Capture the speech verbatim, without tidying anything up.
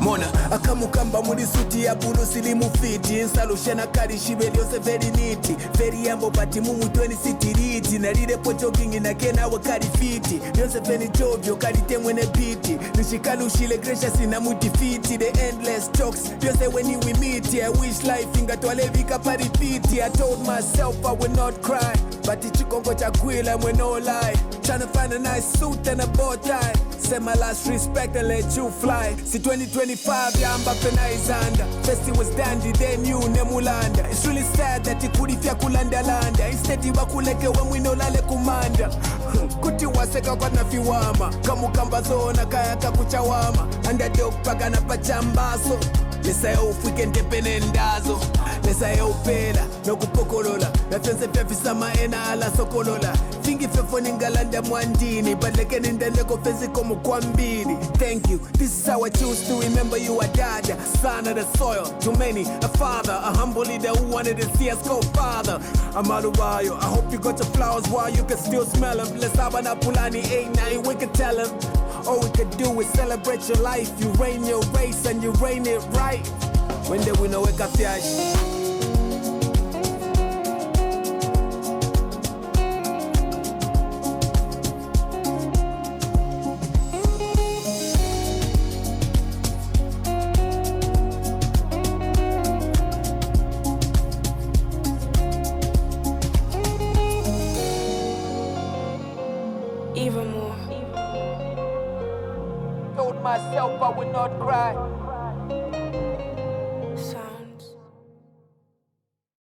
mona akamukamba muri suti ya bulu silimu fiti Nsalushana kari shibe lyose very neat Very yambo pati mumu tweni sitiriti Nalirepo jogging na kena wa kari fiti Lyose feni jovyo kari temwene biti Nishikalushile gracious na mutifiti The endless talks lyose when we meet I wish life ingatwale vika paripiti I told myself I would not cry But ichikongo chakwila mwe no lie Tryna find a nice suit and a bow tie Say my last respect and let you fly See twenty twenty-five yamba pena izanda Festi was dandy then you nemulanda It's really sad that ikurifya kulanda landa Instead iwakuleke wemwino lale kumanda Kuti waseka kwa nafiwama Kamukamba zona kaya kakuchawama Underdog paka na pachambaso Lesa ya ufike ndepene ndazo Lesa ya upela no kupokolola Nafense fefisa maena ala sokolola Fingi fefo ningalanda mwandini Badleke nindendeko fezi komu kwa mbili Thank you, this is how I choose to remember you A dad, son of the soil Too many, a father, a humble leader Who wanted to see us go farther Amarubayo, I hope you got your flowers While you can still smell them Lesa bana pulani, ain't nothing we can tell them All we could do is celebrate your life You reign your race and you reign it right When they win a wake up flash Even more. Told myself I would not cry